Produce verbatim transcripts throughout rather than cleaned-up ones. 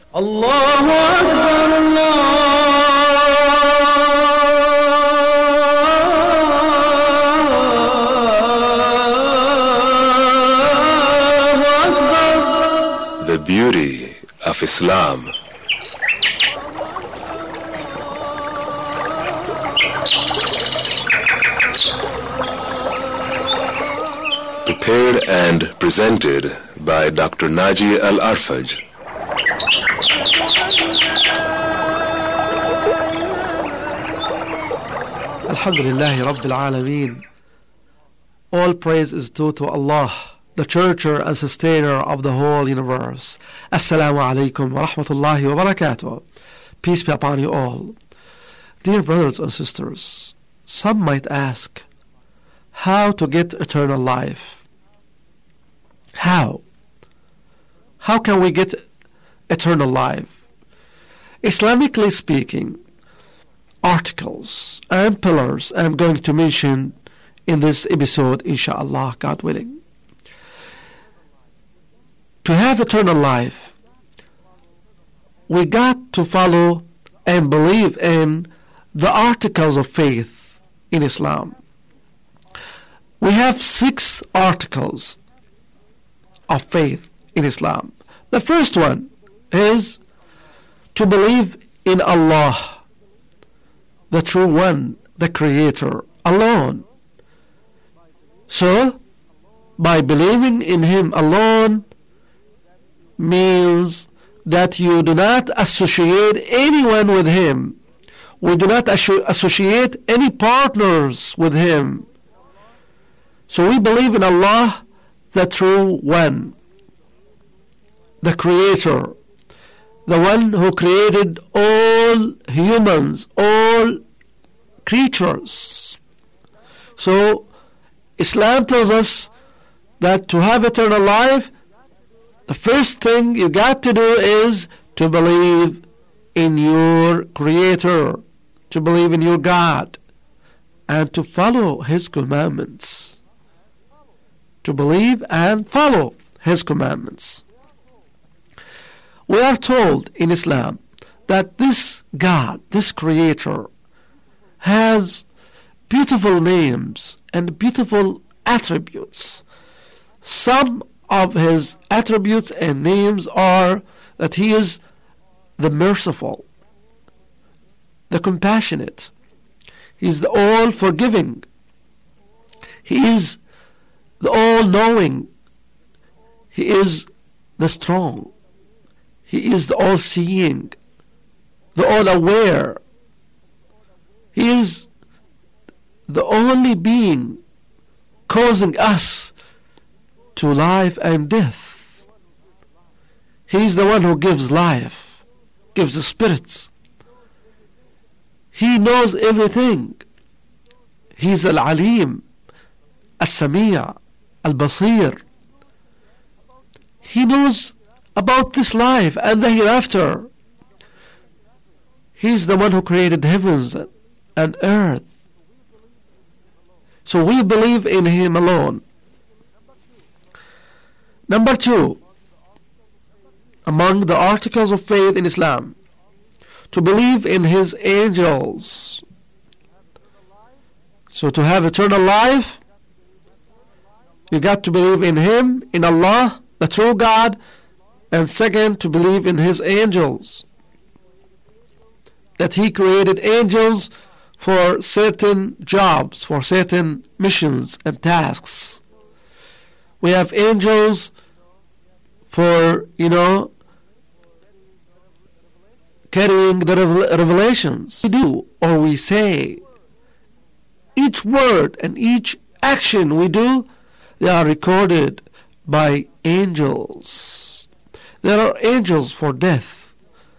Allahu Akbar, Allahu Akbar. The beauty of Islam. Prepared and presented by Doctor Naji Al-Arfaj. Alhamdulillahi Rabbil Alameen. All praise is due to Allah, the churcher and sustainer of the whole universe. Assalamu alaikum wa rahmatullahi wa barakatuh. Peace be upon you all. Dear brothers and sisters, some might ask, how to get eternal life? How? How can we get eternal life? Islamically speaking, articles and pillars I'm going to mention in this episode, inshallah, God willing. To have eternal life, we got to follow and believe in the articles of faith in Islam. We have six articles of faith in Islam. The first one is to believe in Allah, the true one, the Creator, alone. So, by believing in Him alone means that you do not associate anyone with Him. We do not associate any partners with Him. So we believe in Allah, the true one, the Creator, the one who created all humans, all creatures. So Islam tells us that to have eternal life, the first thing you got to do is to believe in your Creator, to believe in your God, and to follow His commandments. To believe and follow His commandments. We are told in Islam that this God, this Creator, has beautiful names and beautiful attributes. Some of His attributes and names are that He is the merciful, the compassionate, He is the all-forgiving, He is the all-knowing, He is the strong, He is the all-seeing, the all-aware. He is the only being causing us to life and death. He is the one who gives life, gives the spirits. He knows everything. He is Al-Alim, Al-Sami', Al-Basir. He knows about this life and the hereafter. He is the one who created heavens and earth. So we believe in Him alone. Number two, among the articles of faith in Islam, to believe in His angels. So to have eternal life, you got to believe in Him, in Allah, the true God, and second, to believe in His angels. That He created angels for certain jobs, for certain missions and tasks. We have angels for, you know, carrying the revelations. We do or we say. Each word and each action we do, they are recorded by angels. There are angels for death.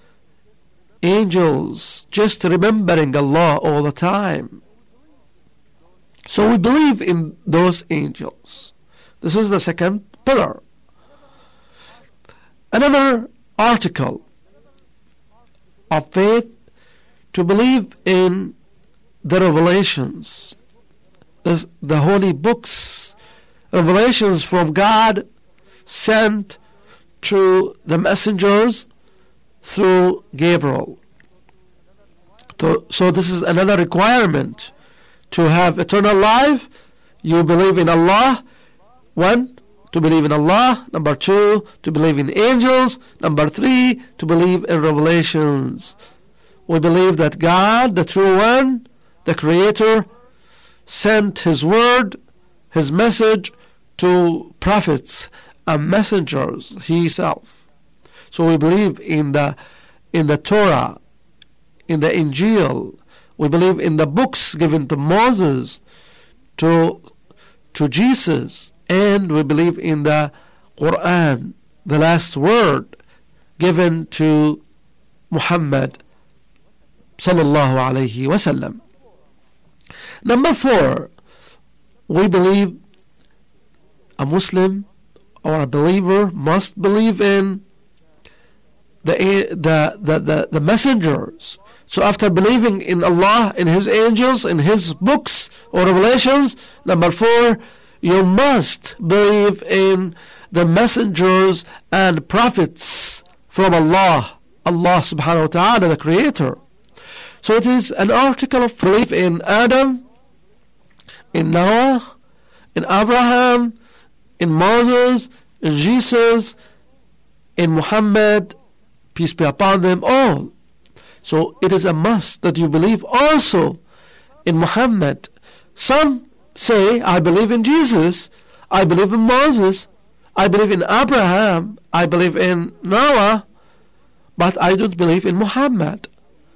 Angels just remembering Allah all the time. So we believe in those angels. This is the second pillar. Another article of faith, to believe in the revelations, the, the holy books, revelations from God sent to the messengers through Gabriel. So, so this is another requirement to have eternal life. You believe in Allah. One, to believe in Allah. Number two, to believe in angels. Number three, to believe in revelations. We believe that God, the true one, the Creator, sent His word, His message to prophets and messengers Himself. So we believe in the in the Torah, in the Injil. We believe in the books given to Moses, to to Jesus, and we believe in the Quran, the last word given to Muhammad sallallahu alayhi wasallam. Number four, we believe a Muslim or a believer must believe in the the the the, the messengers. So after believing in Allah, in His angels, in His books or revelations, number four, you must believe in the messengers and prophets from Allah, Allah subhanahu wa ta'ala, the Creator. So it is an article of belief in Adam, in Noah, in Abraham, in Moses, in Jesus, in Muhammad, peace be upon them all. So it is a must that you believe also in Muhammad. Some say, I believe in Jesus, I believe in Moses, I believe in Abraham, I believe in Noah, but I don't believe in Muhammad.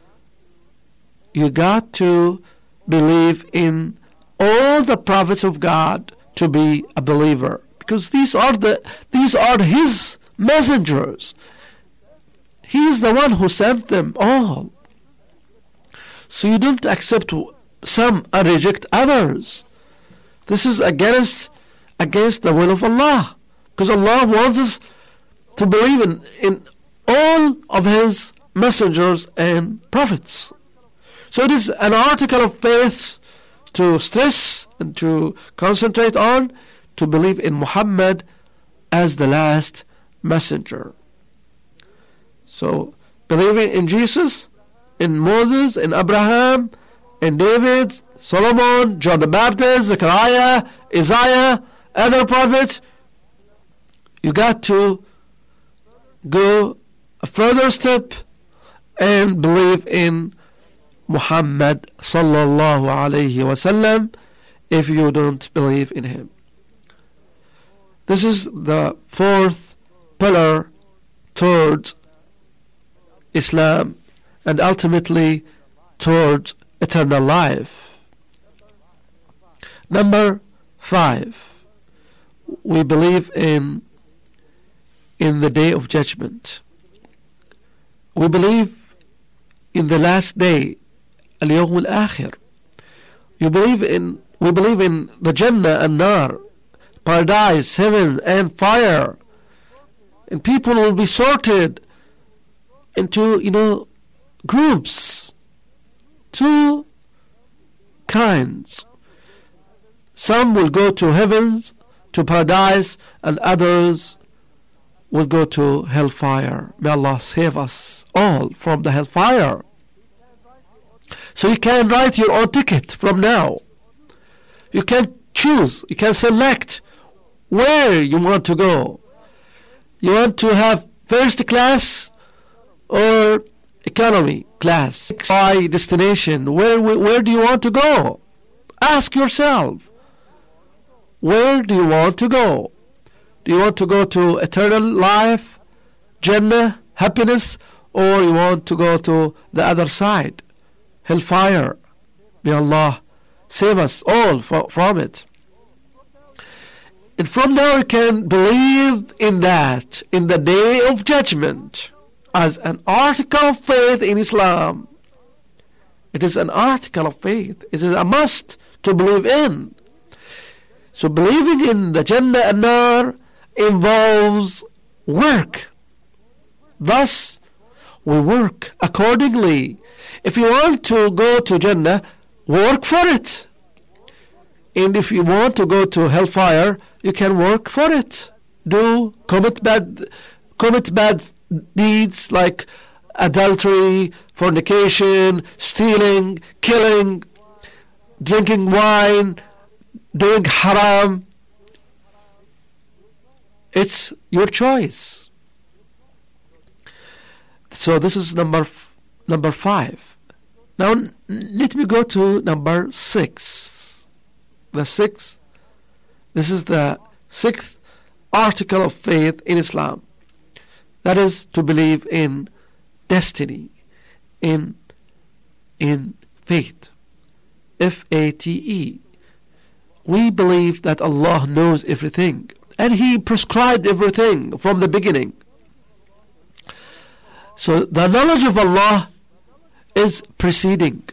You got to believe in all the prophets of God to be a believer, because these are the these are His messengers. He is the one who sent them all. So you don't accept some and reject others. This is against against the will of Allah, because Allah wants us to believe in, in all of His messengers and prophets. So it is an article of faith to stress and to concentrate on, to believe in Muhammad as the last messenger. So believing in Jesus, in Moses, in Abraham, in David, Solomon, John the Baptist, Zechariah, Isaiah, other prophets, you got to go a further step and believe in Muhammad sallallahu alayhi wasallam if you don't believe in him. This is the fourth pillar towards Islam and ultimately towards eternal life. Number five, we believe in in the day of judgment. We believe in the last day, al-yawm al-akhir. You believe in we believe in the Jannah and Nar, paradise, heaven and fire. And people will be sorted into, you know, groups, two kinds. Some will go to heavens, to paradise, and others will go to hellfire. May Allah save us all from the hellfire. So you can write your own ticket from now. You can choose, you can select where you want to go. You want to have first class or economy class? By destination, where where do you want to go? Ask yourself, where do you want to go? Do you want to go to eternal life, Jannah, happiness, or you want to go to the other side, hellfire? May Allah save us all for, from it. And from now we can believe in that, in the day of judgment, as an article of faith in Islam. It is an article of faith. It is a must to believe in. So believing in the Jannah and Nar involves work. Thus, we work accordingly. If you want to go to Jannah, work for it. And if you want to go to hellfire, you can work for it. Do commit bad, commit bad deeds like adultery, fornication, stealing, killing, drinking wine, doing haram. It's your choice. So this is number f- number five. Now n- let me go to number six. The sixth. This is the sixth article of faith in Islam. That is to believe in destiny, in in fate. F A T E. We believe that Allah knows everything, and He prescribed everything from the beginning. So the knowledge of Allah is preceding.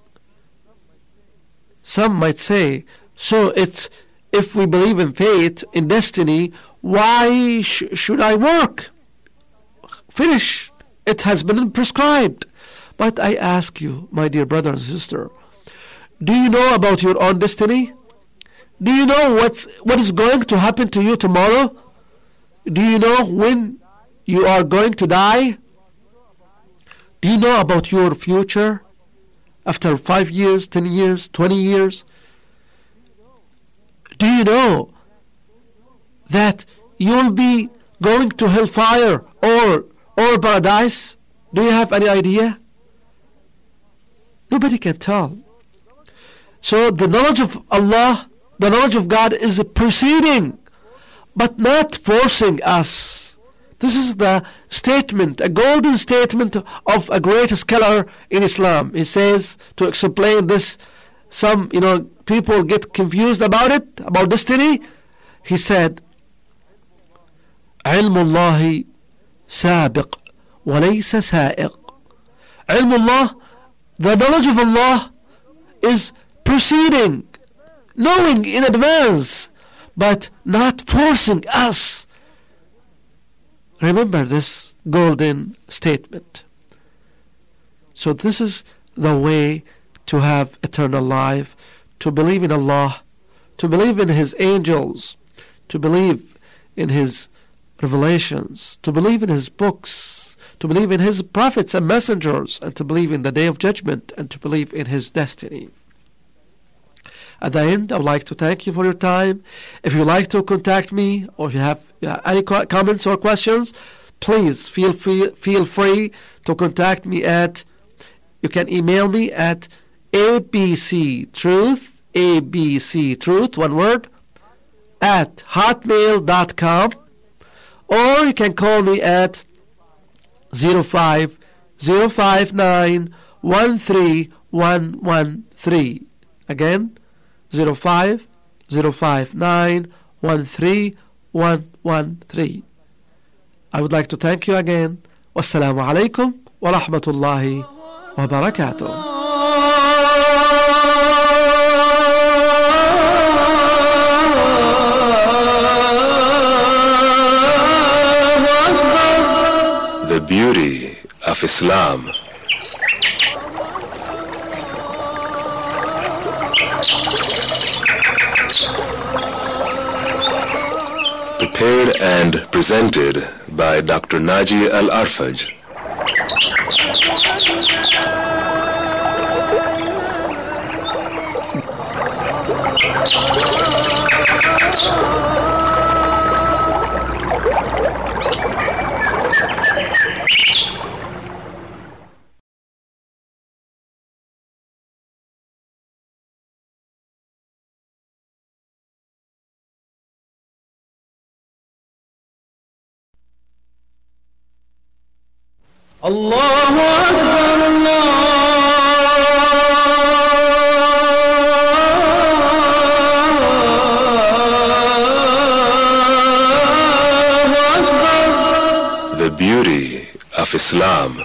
Some might say, so it's, if we believe in fate, in destiny, why sh- should I work? Finish. It has been prescribed. But I ask you, my dear brother and sister, do you know about your own destiny? Do you know what's, what is going to happen to you tomorrow? Do you know when you are going to die? Do you know about your future after five years, ten years, twenty years? Do you know that you'll be going to hellfire or or paradise? Do you have any idea? Nobody can tell. So the knowledge of Allah, the knowledge of God is preceding, but not forcing us. This is the statement, a golden statement of a great scholar in Islam. He says, to explain this, some, you know, people get confused about it, about destiny. He said, علم الله سابق وليس سائق. علم Allah, the knowledge of Allah, is preceding, knowing in advance, but not forcing us. Remember this golden statement. So this is the way to have eternal life, to believe in Allah, to believe in His angels, to believe in His revelations, to believe in His books, to believe in His prophets and messengers, and to believe in the Day of Judgment, and to believe in His destiny. At the end, I would like to thank you for your time. If you'd like to contact me, or if you have uh, any co- comments or questions, please feel free, feel free to contact me at, you can email me at abctruth, abctruth, one word, at hotmail dot com, or you can call me at zero five zero five nine one three one one three. Again, zero five zero five nine one three one one three. I would like to thank you again. Wassalamu alaikum wa rahmatullahi wa barakatuh. The beauty of Islam. Prepared and presented by Doctor Naji Al-Arfaj. الله أكبر الله أكبر. The beauty of Islam.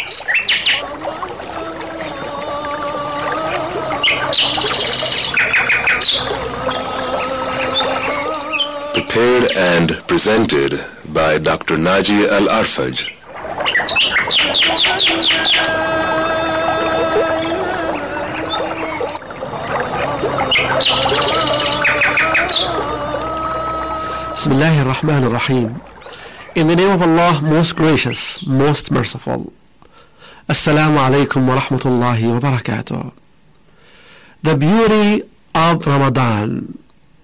Prepared and presented by Doctor Naji Al-Arfaj. Bismillahir Rahmanir Rahim. In the name of Allah, most gracious, most merciful. Assalamu alaikum wa rahmatullahi wa barakatuh. The beauty of Ramadan.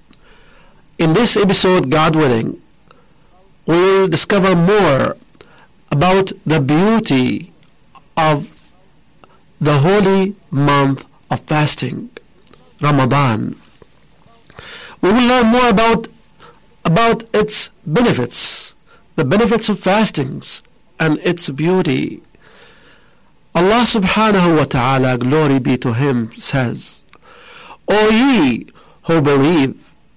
In this episode, God willing, we will discover more about the beauty of the holy month of fasting, Ramadan. We will learn more about, about its benefits, the benefits of fastings and its beauty. Allah subhanahu wa ta'ala, glory be to Him, says, O ye who believe,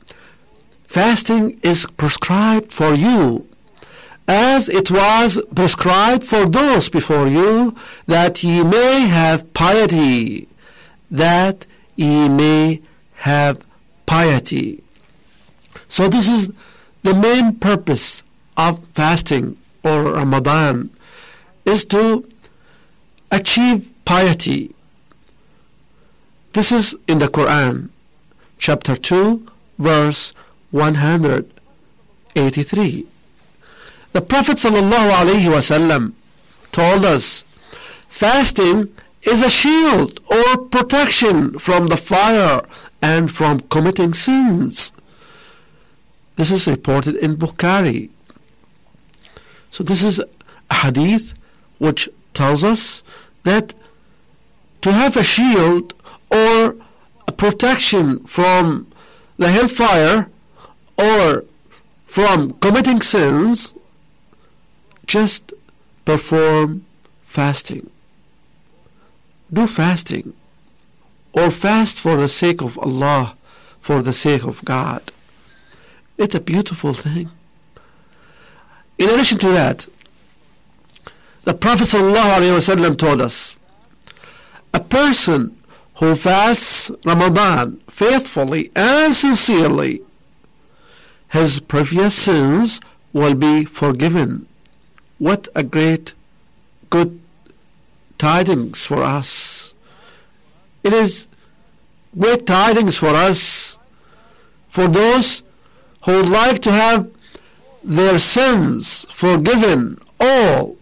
fasting is prescribed for you, as it was prescribed for those before you, that ye may have piety, that ye may have piety. So this is the main purpose of fasting or Ramadan, is to achieve piety. This is in the Quran, chapter two, verse one hundred eighty-three. The Prophet sallallahu alaihi wasallam told us, fasting is a shield or protection from the fire and from committing sins. This is reported in Bukhari. So this is a hadith which tells us that to have a shield or a protection from the hellfire or from committing sins, just perform fasting. Do fasting, or fast for the sake of Allah, for the sake of God. It's a beautiful thing. In addition to that, the Prophet ﷺ told us, a person who fasts Ramadan faithfully and sincerely, his previous sins will be forgiven. What a great, good tidings for us. It is great tidings for us, for those who would like to have their sins forgiven all.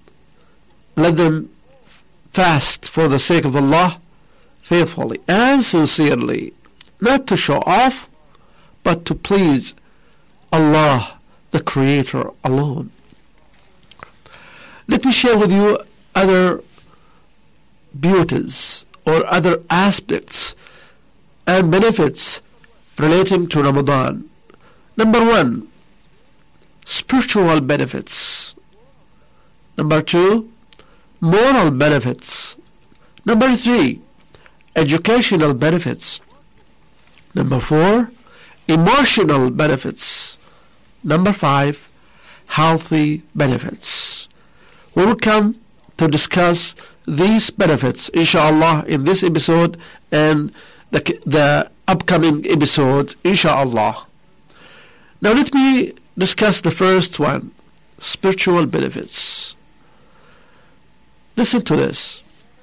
Let them fast for the sake of Allah faithfully and sincerely, not to show off, but to please Allah, the Creator alone. Let me share with you other beauties or other aspects and benefits relating to Ramadan. Number one, spiritual benefits. Number two, moral benefits. Number three, educational benefits. Number four, emotional benefits. Number five, healthy benefits. We will come to discuss these benefits, inshallah, in this episode and the, the upcoming episodes, inshallah. Now let me discuss the first one, spiritual benefits. Listen to this.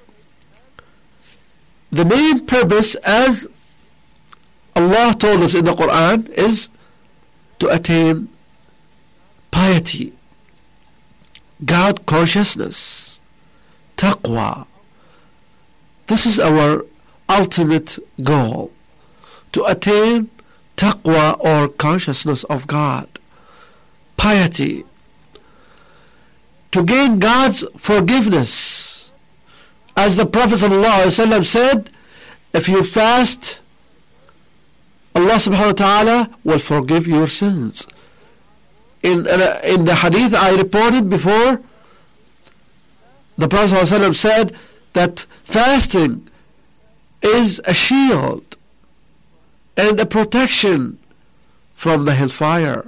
The main purpose, as Allah told us in the Quran, is to attain piety, God consciousness, taqwa. This is our ultimate goal, to attain taqwa or consciousness of God, piety, to gain God's forgiveness. As the Prophet ﷺ said, if you fast, Allah subhanahu wa ta'ala will forgive your sins. In, uh, in the hadith I reported before, the Prophet ﷺ said that fasting is a shield and a protection from the hellfire.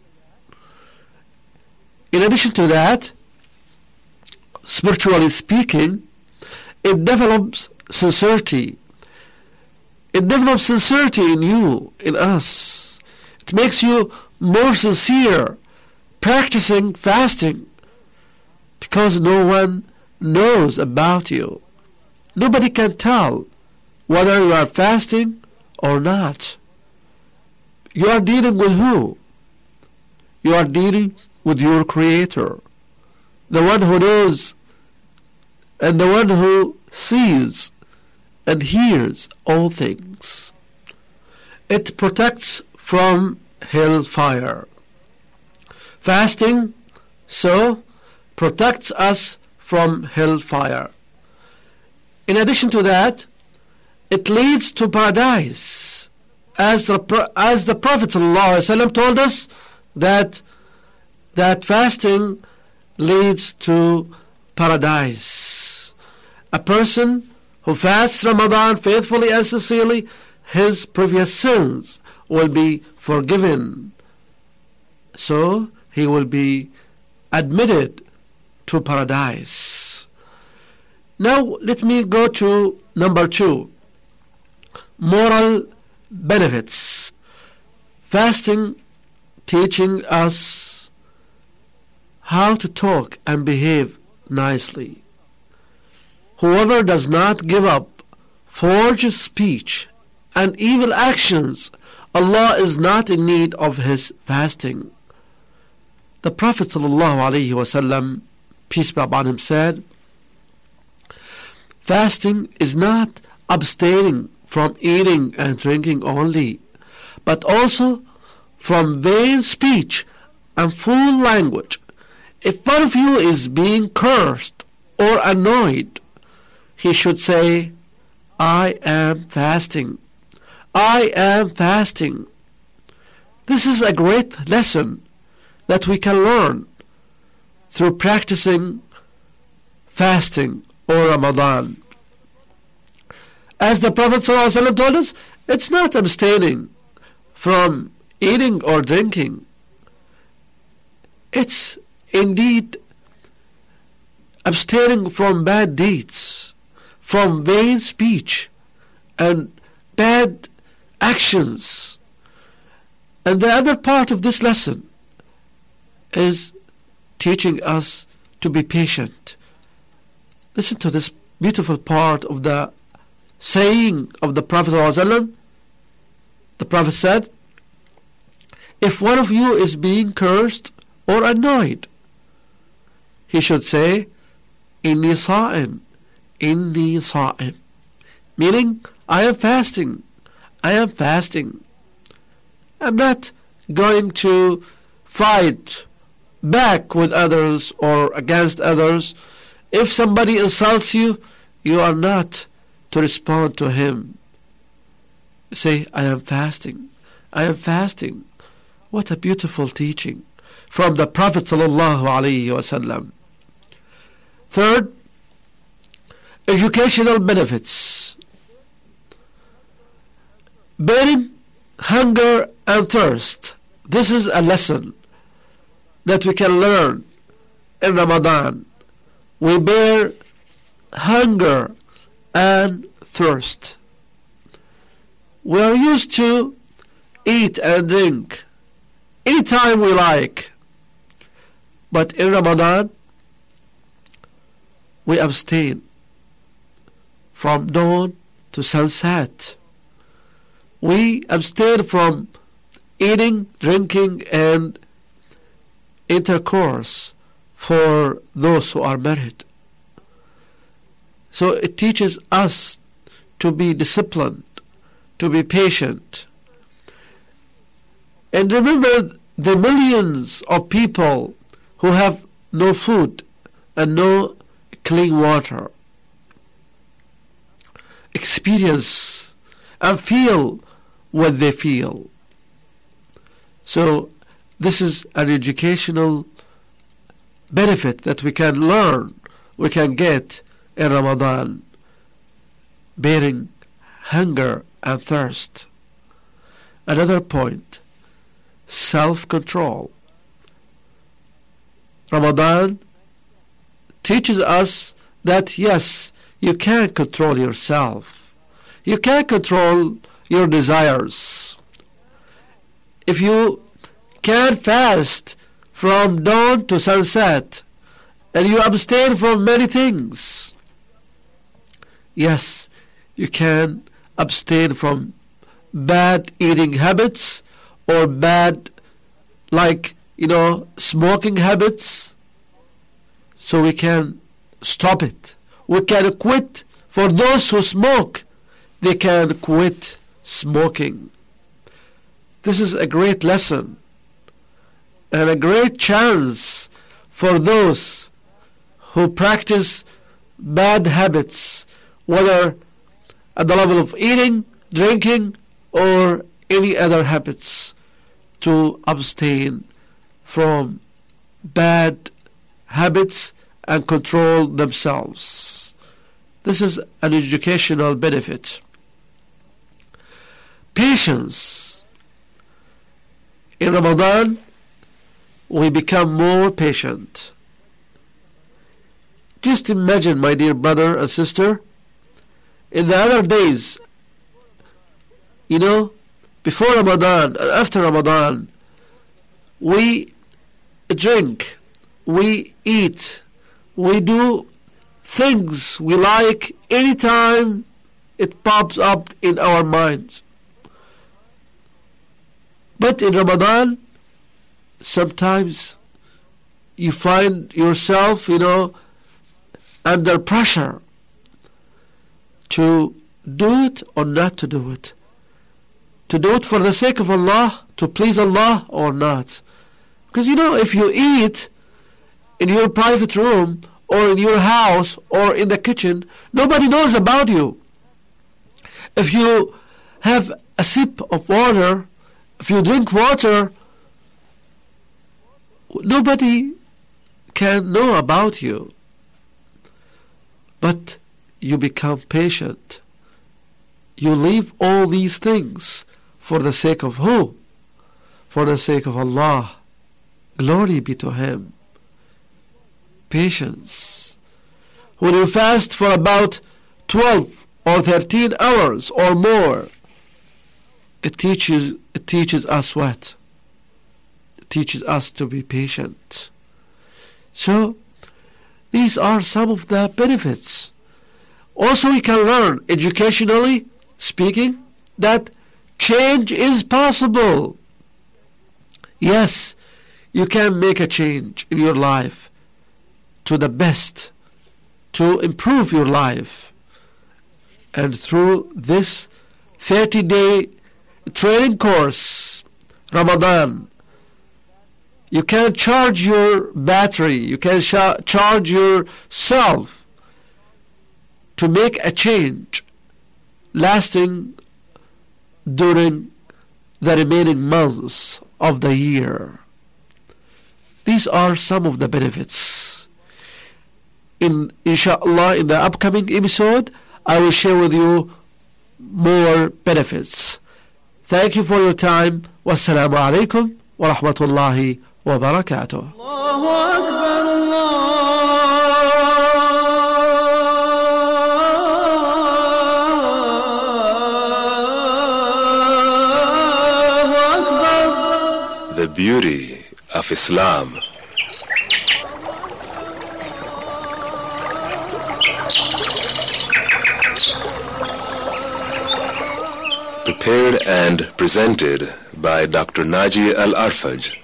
In addition to that, spiritually speaking, it develops sincerity. It develops sincerity in you, in us. It makes you more sincere, practicing fasting, because no one knows about you. Nobody can tell whether you are fasting or not. You are dealing with who? You are dealing with your Creator, the one who knows and the one who sees and hears all things. It protects from hellfire. Fasting so protects us from hellfire. In addition to that, it leads to paradise. As the, as the Prophet ﷺ told us that, that fasting leads to paradise. A person who fasts Ramadan faithfully and sincerely, his previous sins will be forgiven. So he will be admitted to paradise. Now let me go to number two. Moral benefits. Fasting teaching us how to talk and behave nicely. Whoever does not give up forged speech and evil actions, Allah is not in need of his fasting. The Prophet ﷺ, peace be upon him, said, fasting is not abstaining from eating and drinking only, but also from vain speech and foul language. If one of you is being cursed or annoyed, he should say, I am fasting. I am fasting. This is a great lesson that we can learn through practicing fasting or Ramadan. As the Prophet ﷺ told us, it's not abstaining from eating or drinking. It's indeed abstaining from bad deeds, from vain speech and bad actions. And the other part of this lesson is teaching us to be patient. Listen to this beautiful part of the saying of the Prophet ﷺ. The Prophet said, if one of you is being cursed or annoyed, he should say, Inni sa'im, Inni sa'im, meaning, I am fasting, I am fasting. I'm not going to fight back with others or against others. If somebody insults you, you are not to respond to him. Say, I am fasting, I am fasting. What a beautiful teaching from the Prophet sallallahu alaihi wasallam. Third, educational benefits. Bearing hunger and thirst. This is a lesson that we can learn in Ramadan. We bear hunger and thirst. We are used to eat and drink anytime we like. But in Ramadan, we abstain from dawn to sunset. We abstain from eating, drinking, and intercourse for those who are married. So it teaches us to be disciplined, to be patient. And remember the millions of people who have no food and no clean water. Experience and feel what they feel. So this is an educational benefit that we can learn, we can get in Ramadan. Bearing hunger and thirst. Another point, self-control. Ramadan teaches us that yes, you can control yourself. You can control your desires. If you can fast from dawn to sunset and you abstain from many things, yes, you can abstain from bad eating habits or bad, like, you know, smoking habits. So we can stop it we can quit. For those who smoke, they can quit smoking. This is a great lesson and a great chance for those who practice bad habits, whether at the level of eating, drinking, or any other habits, to abstain from bad habits and control themselves. This is an educational benefit. Patience. In Ramadan, we become more patient. Just imagine, my dear brother and sister, in the other days, you know, before Ramadan and after Ramadan, we drink, we eat, we do things we like anytime it pops up in our minds. But in Ramadan, sometimes you find yourself, you know, under pressure to do it or not to do it. To do it for the sake of Allah, to please Allah or not. Because, you know, if you eat in your private room or in your house or in the kitchen, nobody knows about you. If you have a sip of water, if you drink water, nobody can know about you. But you become patient. You leave all these things for the sake of who? For the sake of Allah. Glory be to Him. Patience. When you fast for about twelve or thirteen hours or more, it teaches it teaches us what? It teaches us to be patient. So, these are some of the benefits. Also, we can learn, educationally speaking, that change is possible. Yes, you can make a change in your life to the best, to improve your life. And through this thirty-day training course, Ramadan, you can charge your battery, you can sh- charge yourself to make a change lasting during the remaining months of the year. These are some of the benefits. In inshallah, in the upcoming episode, I will share with you more benefits. Thank you for your time. Wassalamu alaikum wa rahmatullahi wa barakatuh. Allahu Akbar, Allahu Akbar. The beauty of Islam. Prepared and presented by Doctor Naji Al-Arfaj.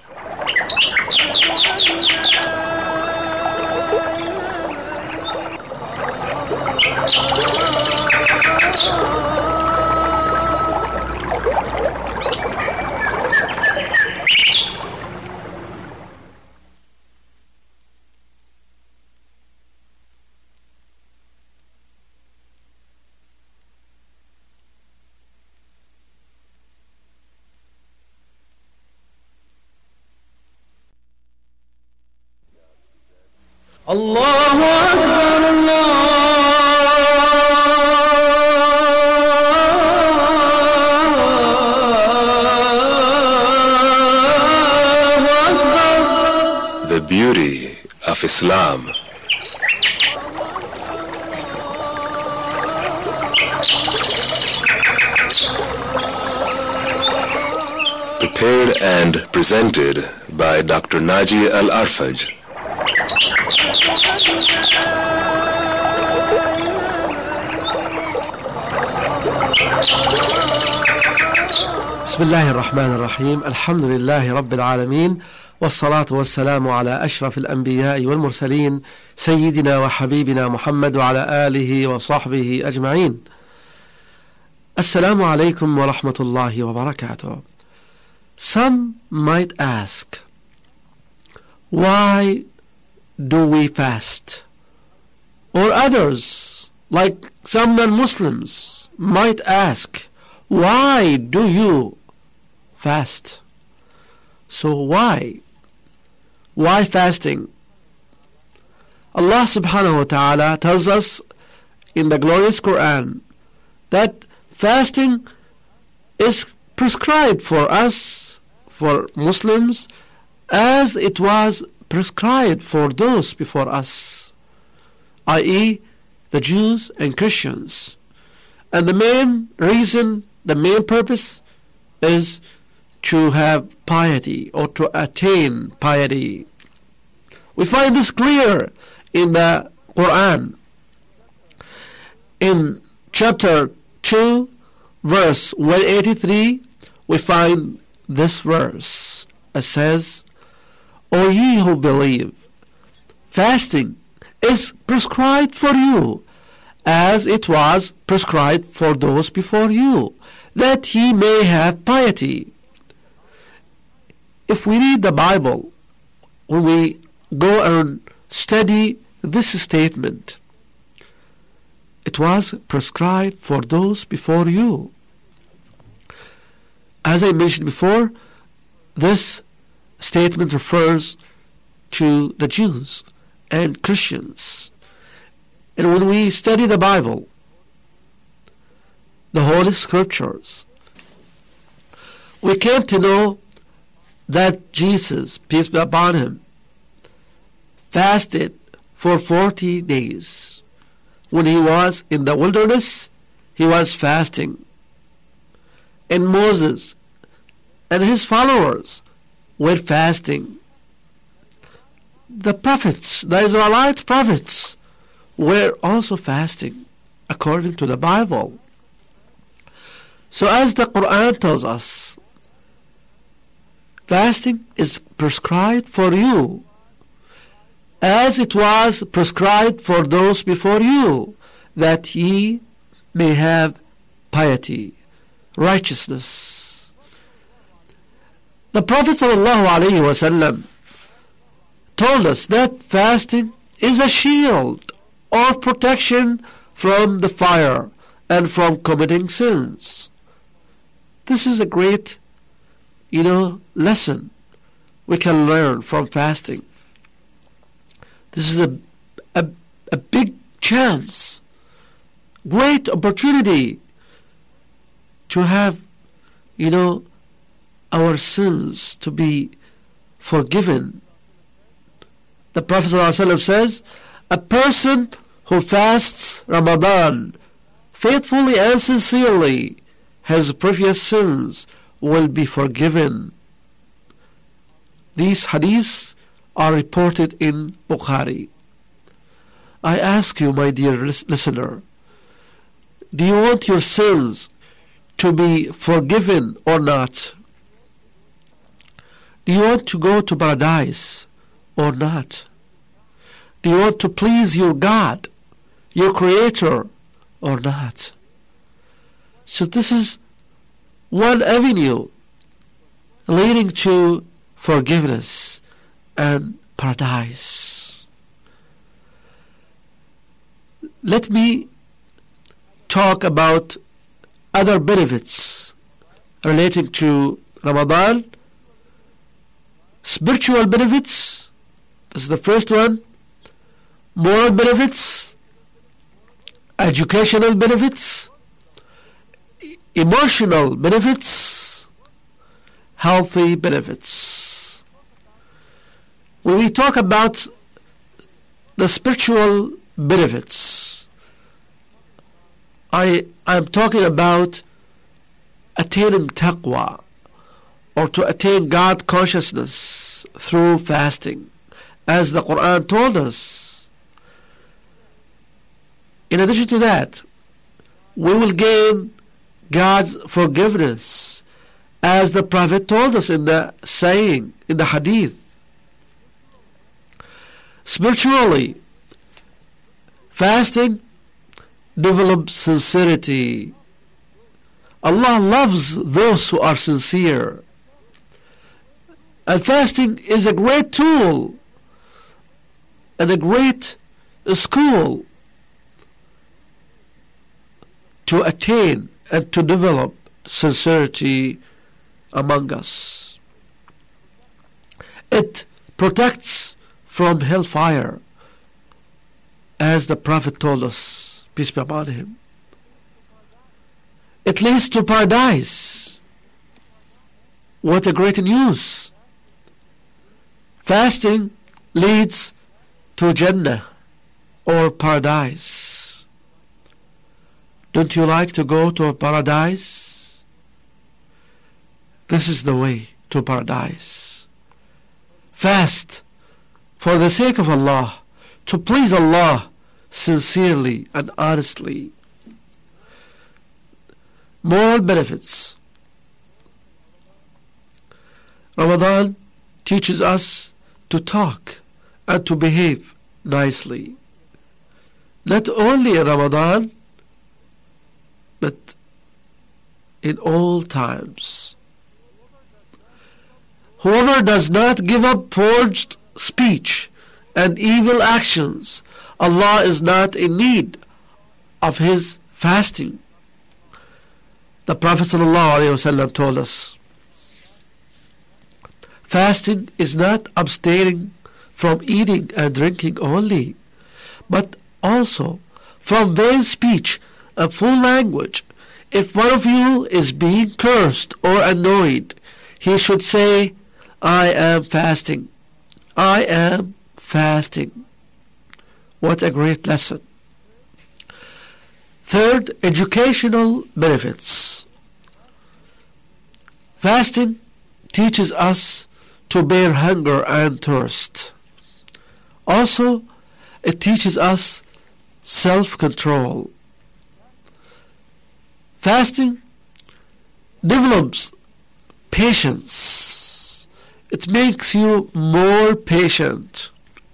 Allahu Akbar, Allahu Akbar. The beauty of Islam. Prepared and presented by Doctor Naji Al-Arfaj. بسم الله الرحمن الرحيم. الحمد لله رب العالمين، والصلاة والسلام على أشرف الأنبياء والمرسلين سيدنا وحبيبنا محمد وعلى آله وصحبه أجمعين. Assalamu alaikum wa rahmatullahi wa barakatuh. Some might ask, why do we fast? Or others, like some non-Muslims, might ask, why do you fast? So why? Why fasting? Allah subhanahu wa ta'ala tells us in the glorious Quran that fasting is prescribed for us, for Muslims, as it was prescribed for those before us, that is the Jews and Christians. And the main reason, the main purpose is to have piety or to attain piety. We find this clear in the Quran. In chapter two, verse one eighty-three, we find this verse. It says, O ye who believe, fasting is prescribed for you, as it was prescribed for those before you, that ye may have piety. If we read the Bible, when we go and study this statement, it was prescribed for those before you. As I mentioned before, this statement refers to the Jews and Christians. And when we study the Bible, the Holy Scriptures, we came to know that Jesus, peace be upon him, fasted for forty days. When he was in the wilderness, he was fasting. And Moses and his followers were fasting. The prophets, the Israelite prophets, were also fasting, according to the Bible. So as the Quran tells us, fasting is prescribed for you, as it was prescribed for those before you, that ye may have piety, righteousness. The Prophet sallallahu alaihi wasallam told us that fasting is a shield or protection from the fire and from committing sins. This is a great, you know, lesson we can learn from fasting. This is a, a, a big chance, great opportunity to have, you know, our sins to be forgiven. The Prophet ﷺ says, a person who fasts Ramadan faithfully and sincerely, his previous sins will be forgiven. These hadiths are reported in Bukhari. I ask you, my dear listener, do you want your sins to be forgiven or not? Do you want to go to paradise or not? Do you want to please your God, your Creator, or not? So this is one avenue leading to forgiveness and paradise. Let me talk about other benefits relating to Ramadan. Spiritual benefits, this is the first one. Moral benefits, educational benefits, emotional benefits, healthy benefits. When we talk about the spiritual benefits, I am talking about attaining taqwa, or to attain God consciousness through fasting, as the Quran told us. In addition to that, we will gain God's forgiveness, as the Prophet told us in the saying, in the hadith, Spiritually, fasting develops sincerity. Allah loves those who are sincere. And fasting is a great tool and a great school to attain and to develop sincerity among us. It protects from hellfire, as the Prophet told us, peace be upon him. It leads to paradise. What a great news! Fasting leads to Jannah or paradise. Don't you like to go to a paradise? This is the way to paradise. Fast for the sake of Allah, to please Allah sincerely and honestly. Moral benefits. Ramadan teaches us to talk and to behave nicely. Not only in Ramadan, but in all times. Whoever does not give up forged speech and evil actions, Allah is not in need of his fasting. The Prophet ﷺ told us, fasting is not abstaining from eating and drinking only, but also from vain speech and foul language. If one of you is being cursed or annoyed, he should say, I am fasting. I am fasting. What a great lesson. Third, educational benefits. Fasting teaches us to bear hunger and thirst. Also, it teaches us self-control. Fasting develops patience. It makes you more patient.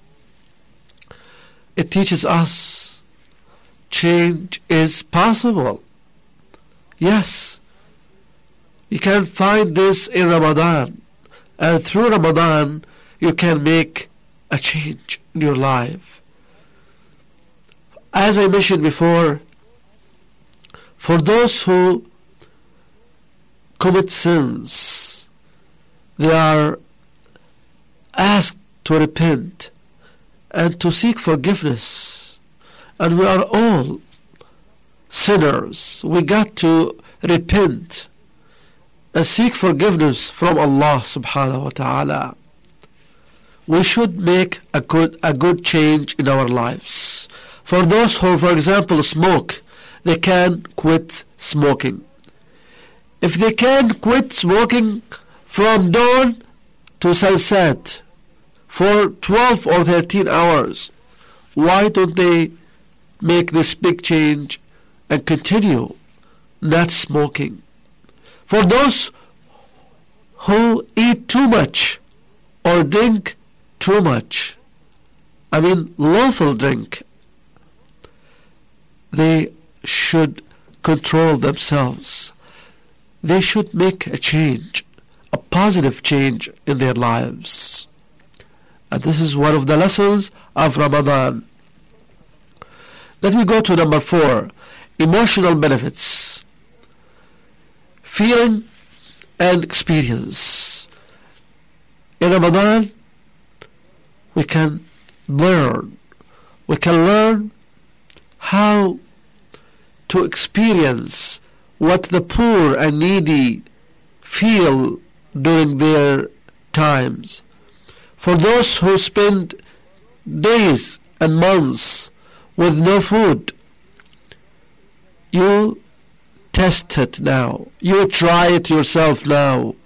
It teaches us change is possible. Yes, you can find this in Ramadan. And through Ramadan, you can make a change in your life. As I mentioned before, for those who commit sins, they are asked to repent and to seek forgiveness. And we are all sinners. We got to repent and seek forgiveness from Allah subhanahu wa ta'ala. We should make a good, a good change in our lives. For those who, for example, smoke, they can quit smoking. If they can quit smoking from dawn to sunset for twelve or thirteen hours, why don't they make this big change and continue not smoking? For those who eat too much or drink too much, I mean lawful drink, they should control themselves. They should make a change, a positive change in their lives. And this is one of the lessons of Ramadan. Let me go to number four, emotional benefits. Feeling and experience. In Ramadan, we can learn. We can learn how to experience what the poor and needy feel during their times. For those who spend days and months with no food, you test it now. You try it yourself now.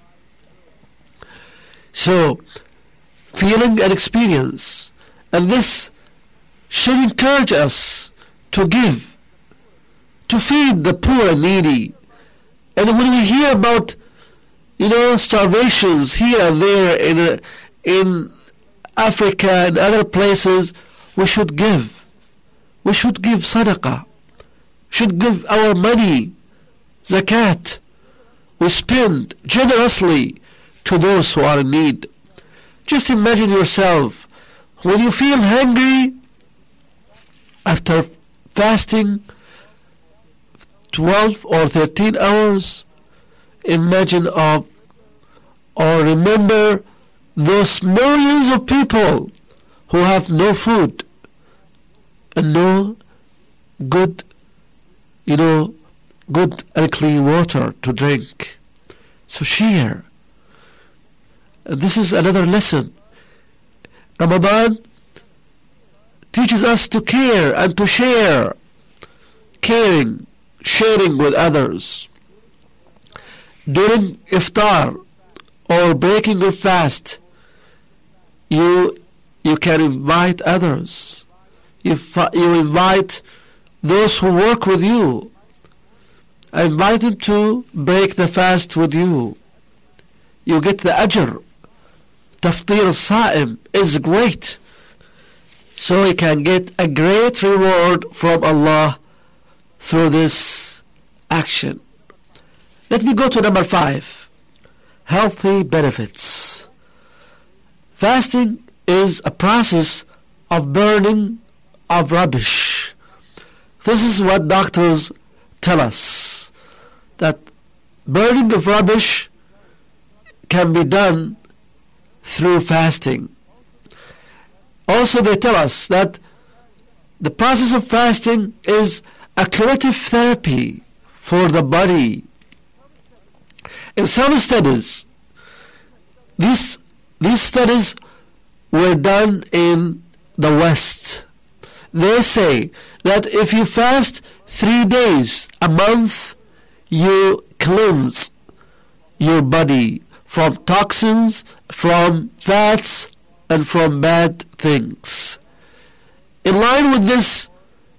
So, feeling and experience. And this should encourage us to give, to feed the poor and needy. And when we hear about, you know, starvations here and there in a, in Africa and other places, we should give. We should give sadaqah. Should give our money, zakat. We spend generously to those who are in need. Just imagine yourself, when you feel hungry after fasting twelve or thirteen hours, imagine of or remember those millions of people who have no food and no good, you know, good and clean water to drink. So share. And this is another lesson. Ramadan teaches us to care and to share. Caring, sharing with others. During iftar or breaking your fast, you you can invite others. You, you invite those who work with you. Invite them to break the fast with you. You get the ajr. Taftir al-Sa'im is great. So you can get a great reward from Allah through this action. Let me go to number five. Healthy benefits. Fasting is a process of burning of rubbish. This is what doctors tell us, that burning of rubbish can be done through fasting. Also, they tell us that the process of fasting is a curative therapy for the body. In some studies, these, these studies were done in the West. They say that if you fast three days a month, you cleanse your body from toxins, from fats, and from bad things. In line with this,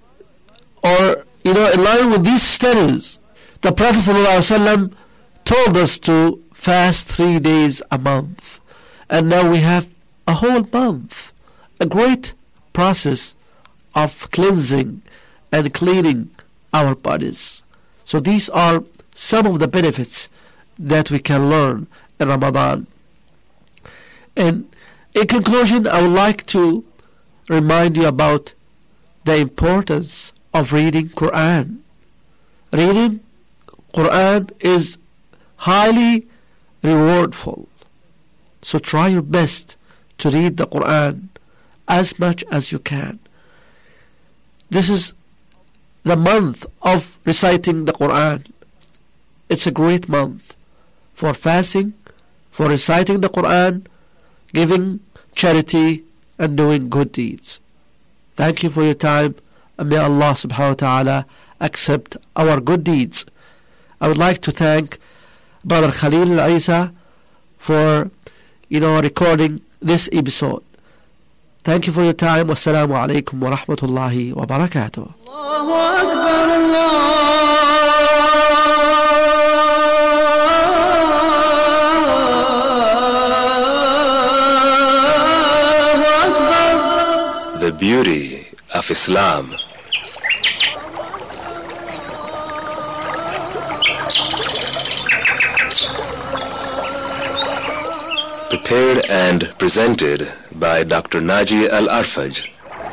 or you know, in line with these studies, the Prophet ﷺ told us to fast three days a month, and now we have a whole month, a great process of cleansing and cleaning our bodies. So these are some of the benefits that we can learn in Ramadan. And in conclusion, I would like to remind you about the importance of reading Quran. Reading Quran is highly rewardful. So try your best to read the Quran as much as you can. This is the month of reciting the Quran. It's a great month for fasting, for reciting the Quran, giving charity, and doing good deeds. Thank you for your time, and may Allah subhanahu wa ta'ala accept our good deeds. I would like to thank Brother Khalil Isa for, you know, recording this episode. Thank you for your time. Wassalamu alaikum wa rahmatullahi wa barakatuh. Allahu Akbar, Allahu Akbar. The beauty of Islam. Prepared and presented by Doctor Naji Al-Arfaj.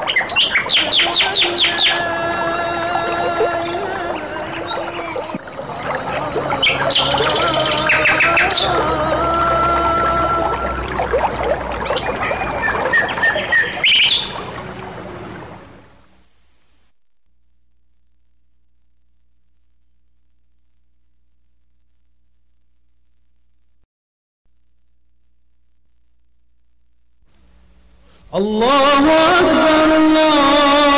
Allahu Akbar,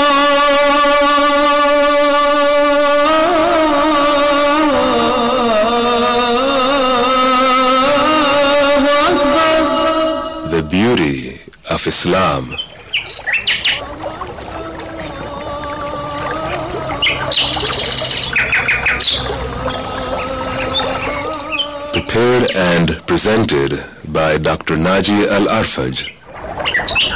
Allahu Akbar. The beauty of Islam. Prepared and presented by Doctor Naji Al-Arfaj.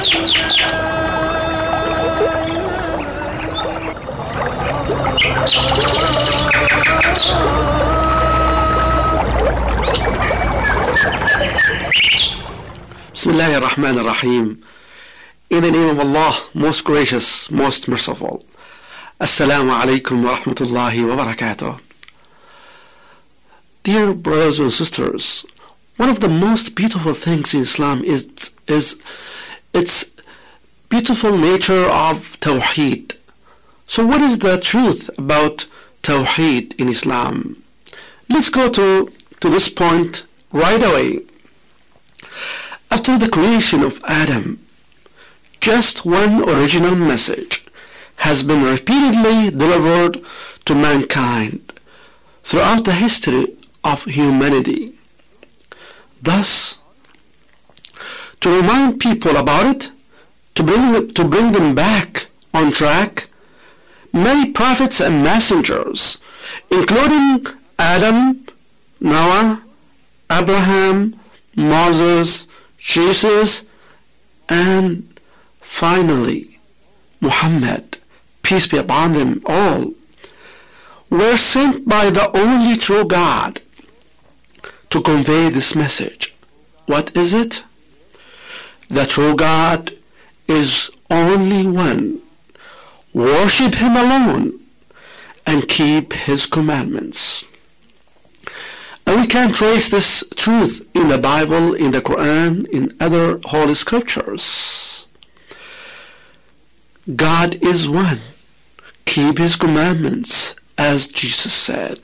Bismillah ar-Rahman ar-Rahim. In the name of Allah, most gracious, most merciful. Assalamu alaikum wa rahmatullahi wa barakatuh. Dear brothers and sisters, one of the most beautiful things in Islam is, is its beautiful nature of Tawheed. So what is the truth about Tawheed in Islam? Let's go to, to this point right away. After the creation of Adam, just one original message has been repeatedly delivered to mankind throughout the history of humanity. Thus, to remind people about it, to bring, to bring them back on track, many prophets and messengers, including Adam, Noah, Abraham, Moses, Jesus, and finally Muhammad, peace be upon them all, were sent by the only true God to convey this message. What is it? The true God is only one. Worship Him alone and keep His commandments. And we can trace this truth in the Bible, in the Quran, in other holy scriptures. God is one. Keep His commandments, as Jesus said.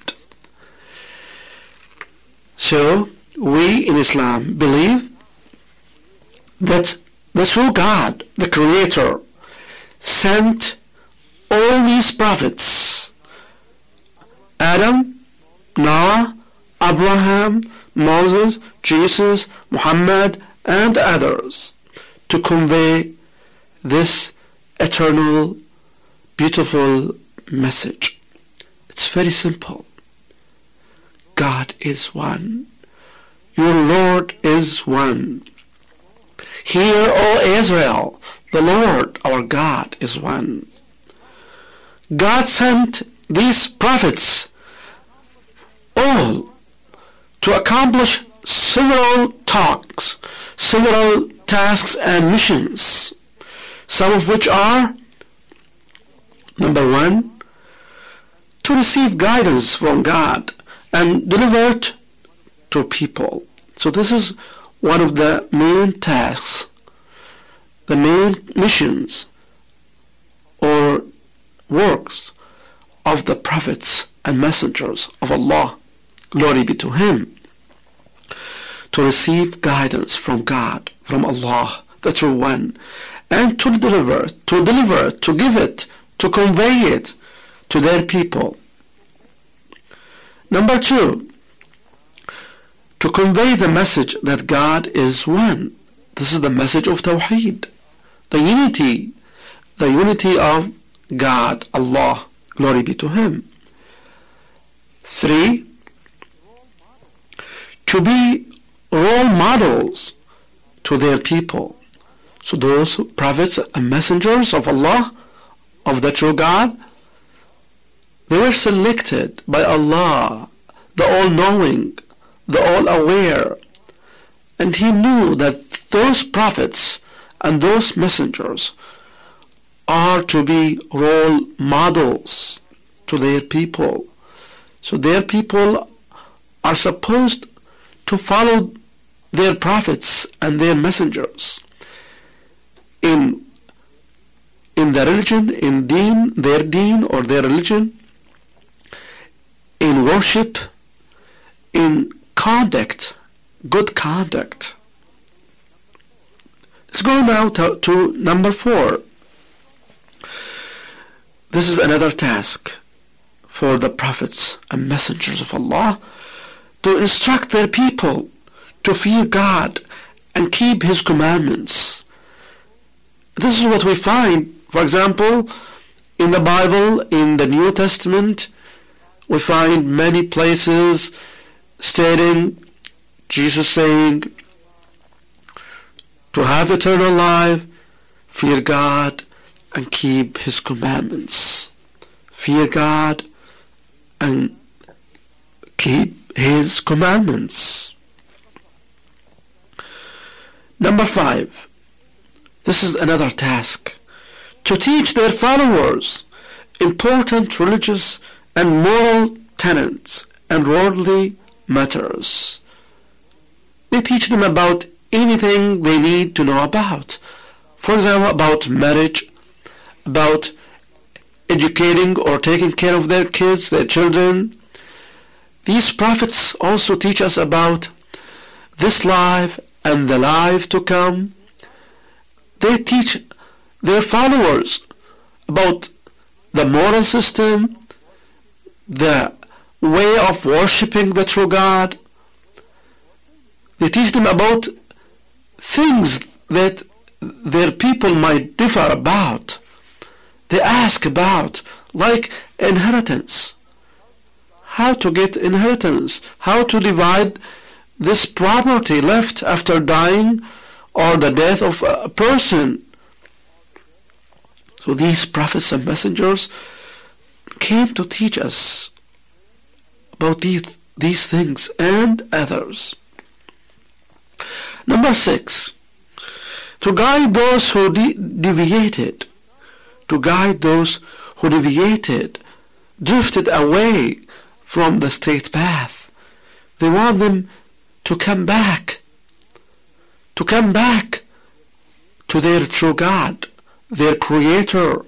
So, we in Islam believe that the true God, the Creator, sent all these prophets, Adam, Noah, Abraham, Moses, Jesus, Muhammad, and others, to convey this eternal, beautiful message. It's very simple. God is one. Your Lord is one. Hear, O Israel, the Lord our God is one. God sent these prophets all to accomplish several tasks, several tasks and missions, some of which are, number one, to receive guidance from God and deliver it to people. So this is one of the main tasks, the main missions or works of the prophets and messengers of Allah. Glory be to Him. To receive guidance from God, from Allah, the True One, and to deliver, to deliver, to give it, to convey it to their people. Number two, to convey the message that God is one. This is the message of Tawheed, the unity, the unity of God, Allah, glory be to Him. Three, to be role models to their people. So those prophets and messengers of Allah, of the true God, they were selected by Allah, the all-knowing, the all-aware, and He knew that those prophets and those messengers are to be role models to their people. So their people are supposed to follow their prophets and their messengers in in the religion, in deen, their deen or their religion, in worship, in conduct, good conduct. Let's go now to, to number four. This is another task for the prophets and messengers of Allah, to instruct their people to fear God and keep His commandments. This is what we find, for example, in the Bible, in the New Testament. We find many places stating, Jesus saying, to have eternal life, fear God and keep His commandments. Fear God and keep His commandments. Number five, this is another task, to teach their followers important religious and moral tenets and worldly matters. They teach them about anything they need to know about. For example, about marriage, about educating or taking care of their kids, their children. These prophets also teach us about this life and the life to come. They teach their followers about the moral system, the way of worshipping the true God. They teach them about things that their people might differ about. They ask about, like inheritance. How to get inheritance, how to divide this property left after dying or the death of a person. So these prophets and messengers came to teach us about these, these things and others. Number six, to guide those who de- deviated, to guide those who deviated, drifted away from the straight path. They want them to come back, to come back to their true God, their Creator.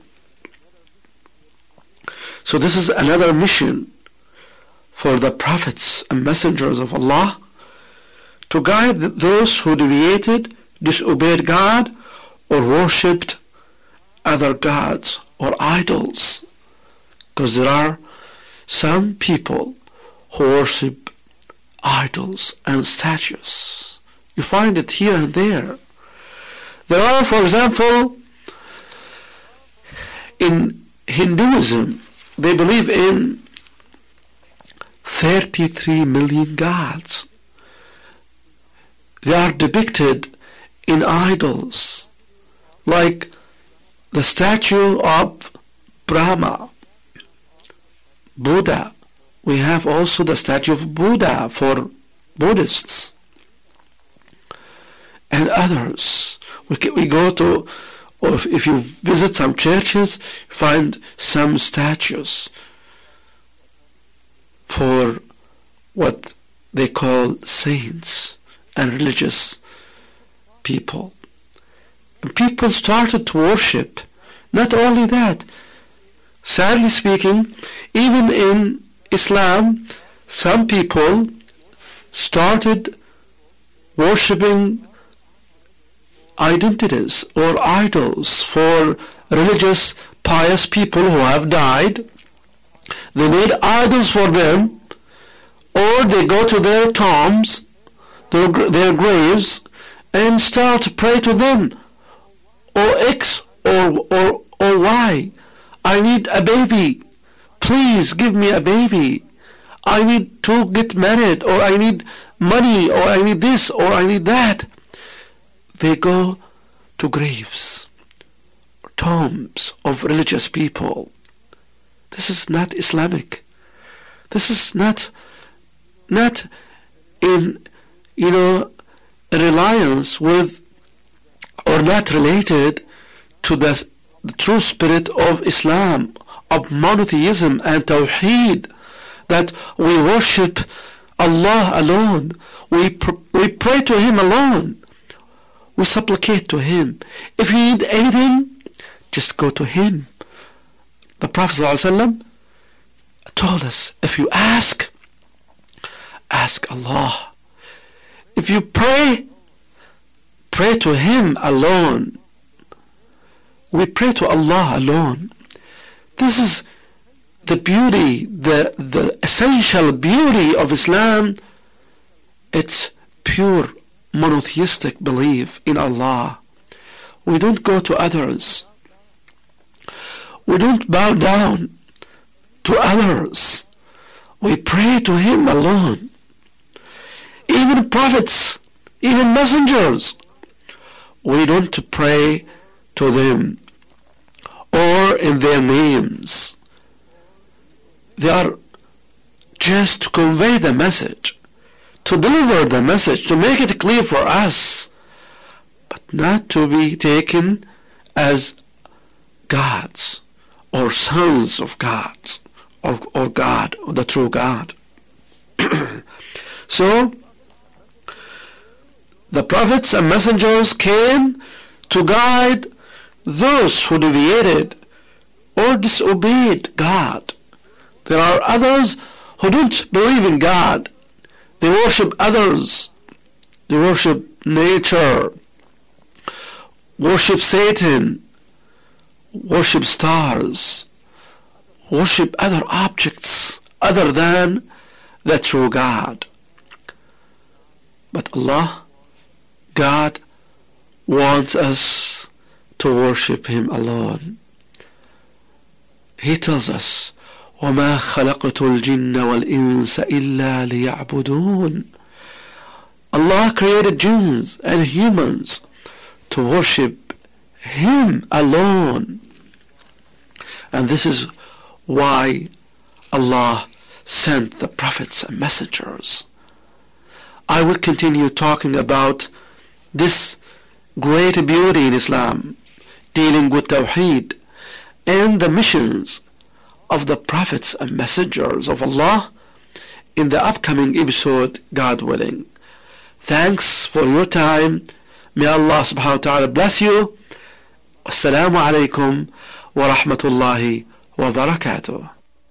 So this is another mission for the prophets and messengers of Allah, to guide those who deviated, disobeyed God, or worshipped other gods or idols. Because there are some people who worship idols and statues. You find it here and there. There are, for example, in Hinduism, they believe in thirty-three million gods. They are depicted in idols, like the statue of Brahma, Buddha. We have also the statue of Buddha for Buddhists and others. We, can, we go to, or if, if you visit some churches, you find some statues for what they call saints and religious people. And people started to worship. Not only that, sadly speaking, even in Islam, some people started worshipping identities or idols for religious, pious people who have died. They made idols for them, or they go to their tombs, their, their graves, and start to pray to them. Or X or, or, or Y. I need a baby. Please give me a baby. I need to get married, or I need money, or I need this, or I need that. They go to graves, tombs of religious people. This is not Islamic. This is not, not in, you know, reliance with, or not related to the, the true spirit of Islam, of monotheism and Tawheed, that we worship Allah alone. We, pr- we pray to Him alone. We supplicate to Him. If you need anything, just go to Him. The Prophet ﷺ told us, if you ask, ask Allah. If you pray, pray to Him alone. We pray to Allah alone. This is the beauty, the, the essential beauty of Islam. It's pure monotheistic belief in Allah. We don't go to others. We don't bow down to others. We pray to Him alone. Even prophets, even messengers, we don't pray to them or in their names. They are just to convey the message, to deliver the message, to make it clear for us, but not to be taken as gods or sons of God or, or God, or the true God. So, the prophets and messengers came to guide those who deviated or disobeyed God. There are others who don't believe in God. They worship others. They worship nature, worship Satan, worship stars, worship other objects other than the true God. But Allah, God, wants us to worship Him alone. He tells us, وَمَا خَلَقْتُ الْجِنَّ وَالْإِنسَ إِلَّا لِيَعْبُدُونَ. Allah created jinns and humans to worship Him alone. And this is why Allah sent the prophets and messengers. I will continue talking about this great beauty in Islam, dealing with Tawheed and the missions of the prophets and messengers of Allah in the upcoming episode, God willing. Thanks for your time. May Allah subhanahu wa ta'ala bless you. Assalamu alaikum wa rahmatullahi wa barakatuh.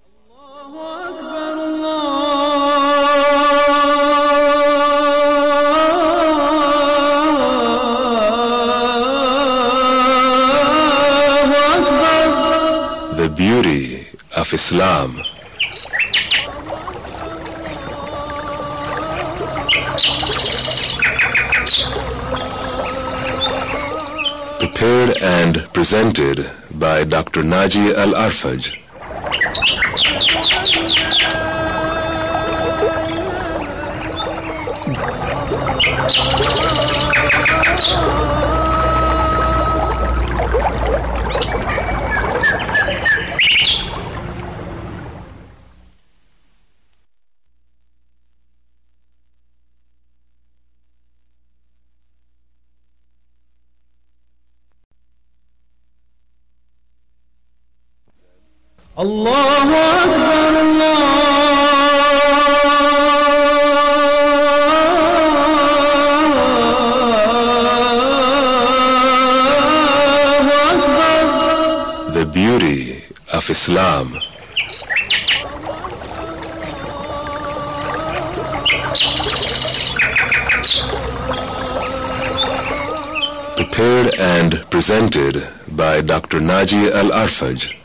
The beauty of Islam. Prepared and presented by Doctor Naji Al-Arfaj. Allahu Akbar, Allahu Akbar. The beauty of Islam. Prepared and presented by Doctor Naji Al-Arfaj.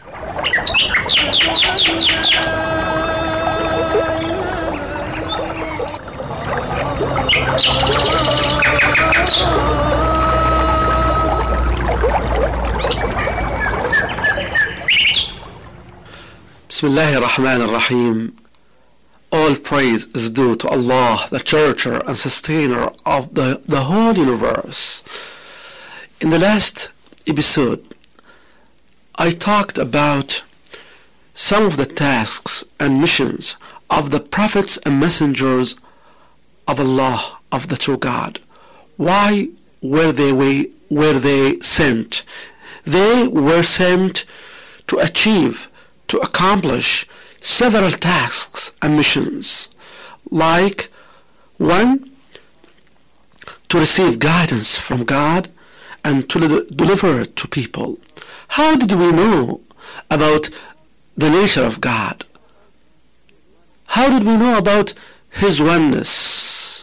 Bismillah ar-Rahman ar-Rahim. All praise is due to Allah, the Churcher and Sustainer of the, the whole universe. In the last episode, I talked about some of the tasks and missions of the prophets and messengers of Allah, of the true God. Why were they, were they sent? They were sent to achieve, to accomplish several tasks and missions, like one, to receive guidance from God and to de- deliver it to people. How did we know about the nature of God? How did we know about His oneness?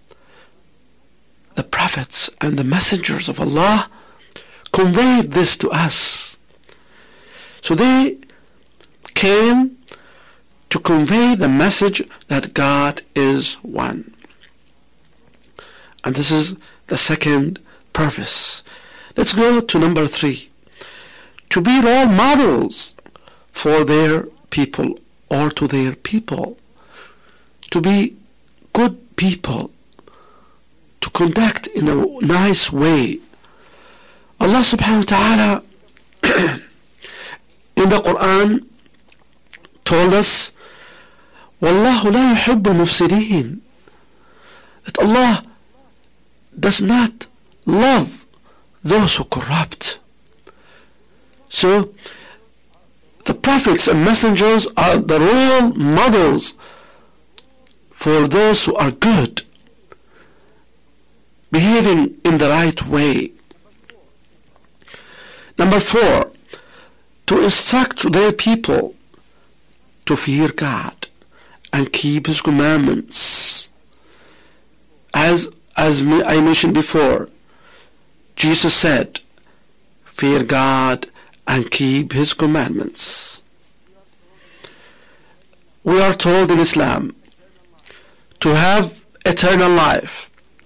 The prophets and the messengers of Allah conveyed this to us. So they came to convey the message that God is one. And this is the second purpose. Let's go to number three. To be role models for their people or to their people. To be good people. To conduct in a nice way. Allah subhanahu wa ta'ala in the Quran told us, Wallahu la yuhibbu mufsideen, that Allah does not love those who corrupt. So the prophets and messengers are the role models for those who are good, behaving in the right way. Number four, to instruct their people to fear God and keep His commandments. As, as I mentioned before, Jesus said, fear God and keep His commandments. We are told in Islam to have eternal life,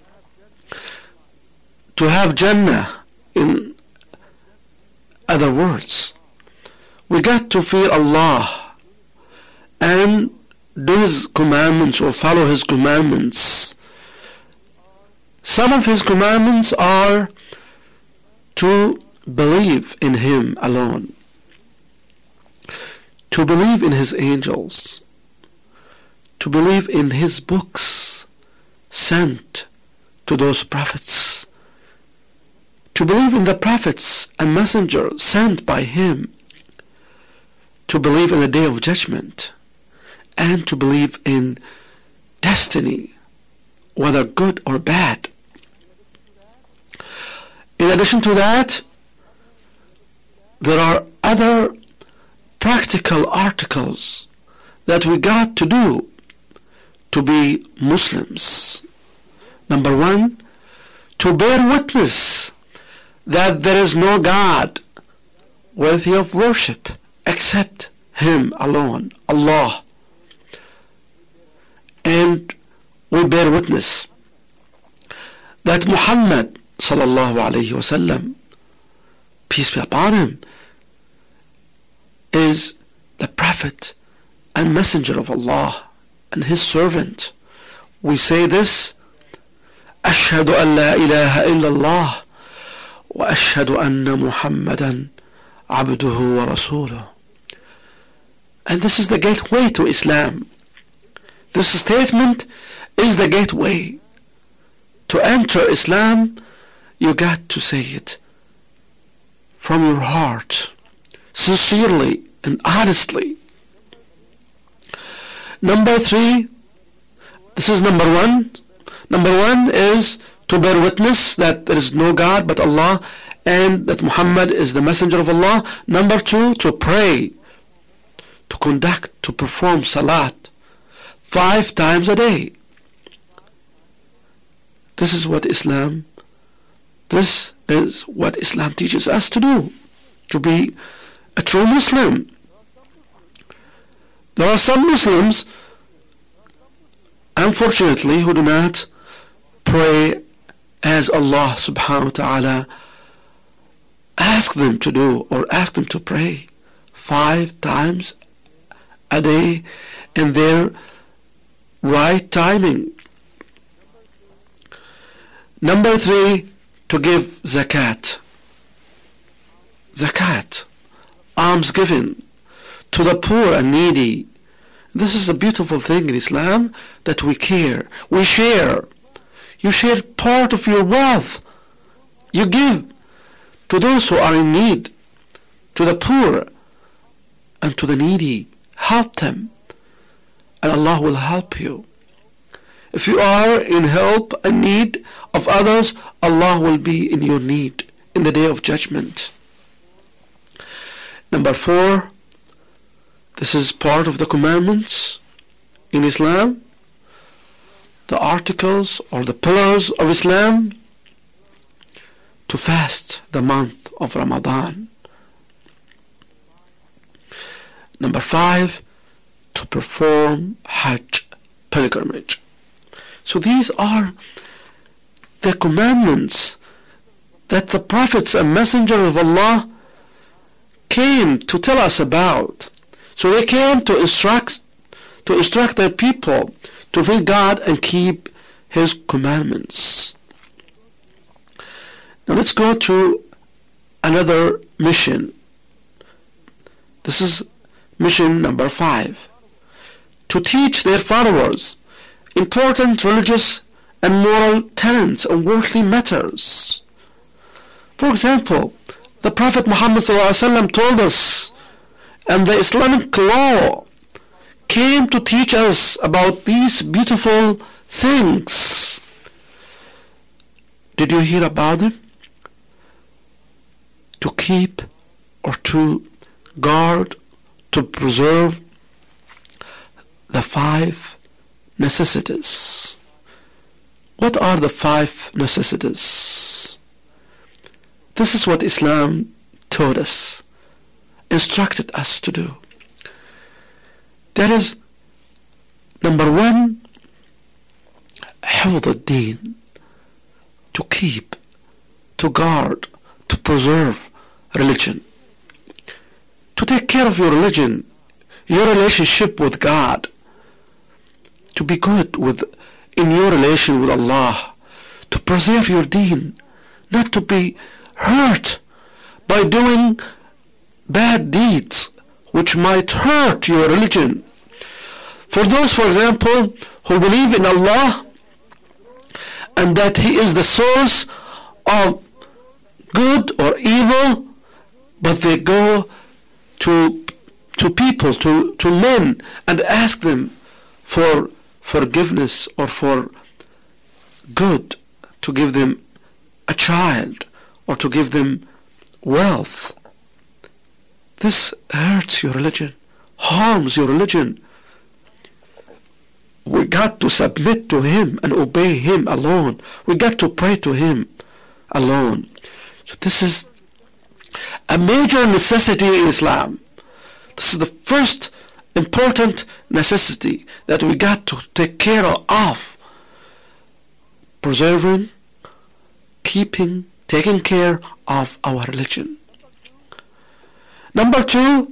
to have Jannah. In other words, we got to fear Allah and do His commandments or follow His commandments. Some of His commandments are to believe in Him alone, to believe in His angels, to believe in His books sent to those prophets, to believe in the prophets and messengers sent by Him, to believe in the Day of Judgment, and to believe in destiny, whether good or bad. In addition to that, there are other practical articles that we got to do to be Muslims. Number one, to bear witness that there is no God worthy of worship except Him alone, Allah. And we bear witness that Muhammad sallallahu alayhi wa sallam, peace be upon him, is the prophet and messenger of Allah and His servant. We say this, أشهد أن لا إله إلا الله وأشهد أن محمدا عبده ورسوله. And this is the gateway to Islam. This statement is the gateway. To enter Islam, you got to say it from your heart, sincerely and honestly. Number three, this is number one. Number one is to bear witness that there is no God but Allah and that Muhammad is the messenger of Allah. Number two, to pray, to conduct, to perform salat five times a day. This is what Islam, this is what Islam teaches us to do, to be a true Muslim. There are some Muslims, unfortunately, who do not pray as Allah subhanahu wa ta'ala ask them to do, or ask them to pray five times a day in their right timing. Number three, to give zakat. Zakat, almsgiving to the poor and needy. This is a beautiful thing in Islam, that we care, we share. You share part of your wealth. You give to those who are in need, to the poor and to the needy. Help them, and Allah will help you. If you are in help and need of others, Allah will be in your need in the Day of Judgment. Number four, this is part of the commandments in Islam, the articles or the pillars of Islam, to fast the month of Ramadan. Number five, to perform Hajj, pilgrimage. So these are the commandments that the prophets and messengers of Allah came to tell us about. So they came to instruct to instruct their people to fear God and keep His commandments. Now let's go to another mission. This is mission number five. To teach their followers important religious and moral tenets and worldly matters. For example, the Prophet Muhammad ﷺ told us, and the Islamic law came to teach us about these beautiful things. Did you hear about them? To keep or to guard, to preserve the five necessities. What are the five necessities? This is what Islam taught us, instructed us to do. That is, number one, حفظ الدين, to keep, to guard, to preserve religion. To take care of your religion, your relationship with God, to be good with in your relation with Allah, to preserve your deen, not to be hurt by doing bad deeds which might hurt your religion. For those, for example, who believe in Allah and that He is the source of good or evil, but they go to to people, to, to men, and ask them for forgiveness or for good, to give them a child or to give them wealth. This hurts your religion, harms your religion. We got to submit to Him and obey Him alone. We got to pray to Him alone. So this is a major necessity in Islam. This is the first important necessity that we got to take care of. Preserving, keeping, taking care of our religion. Number two,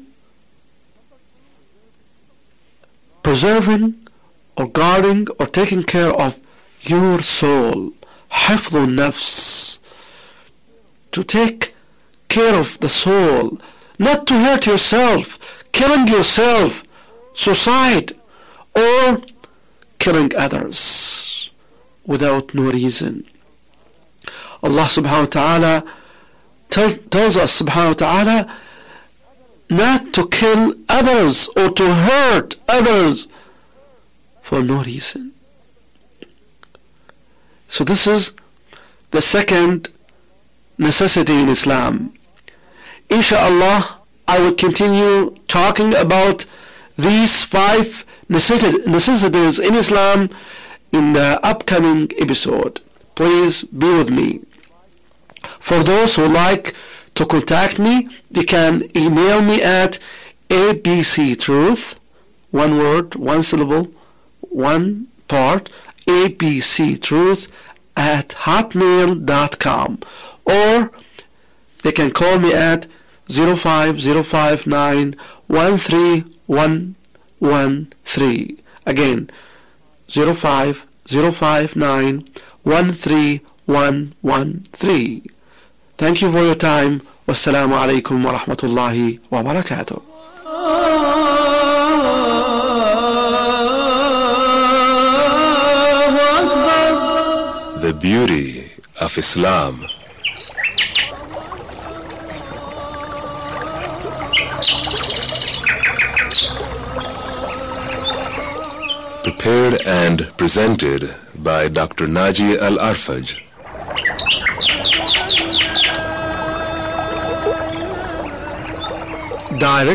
preserving or guarding or taking care of your soul. حفظ النفس. To take care of the soul, not to hurt yourself, killing yourself, suicide, or killing others without no reason. Allah subhanahu wa ta'ala tell, tells us subhanahu wa ta'ala not to kill others or to hurt others for no reason. So this is the second necessity in Islam. Inshallah, I will continue talking about these five necessities in Islam in the upcoming episode. Please be with me. For those who like to contact me, they can email me at abctruth, one word, one syllable, one part, abctruth at hotmail dot com, or they can call me at zero five zero five nine one three one one three. Again, zero five zero five nine one three one one three. Thank you for your time. Wassalamu alaikum wa rahmatullahi wa barakatuh. The beauty of Islam. Prepared and presented by Doctor Naji Al-Arfaj. Direct